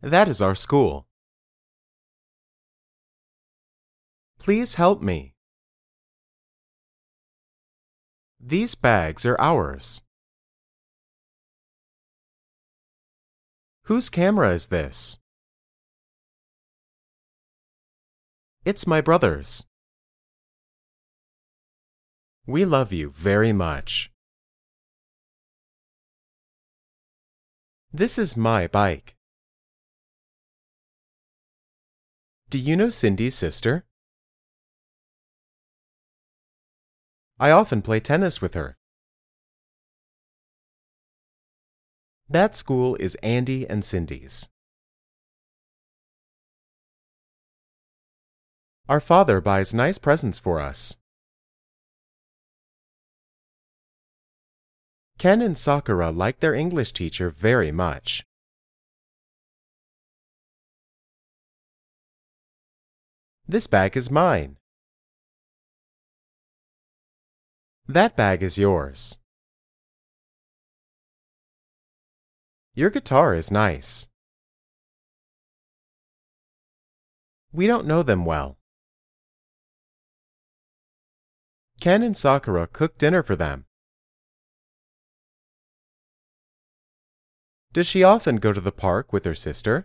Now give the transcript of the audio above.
That is our school. Please help me. These bags are ours. Whose camera is this? It's my brother's. We love you very much. This is my bike. Do you know Cindy's sister? I often play tennis with her. That school is Andy and Cindy's. Our father buys nice presents for us. Ken and Sakura like their English teacher very much. This bag is mine. That bag is yours. Your guitar is nice. We don't know them well. Ken and Sakura cook dinner for them. Does she often go to the park with her sister?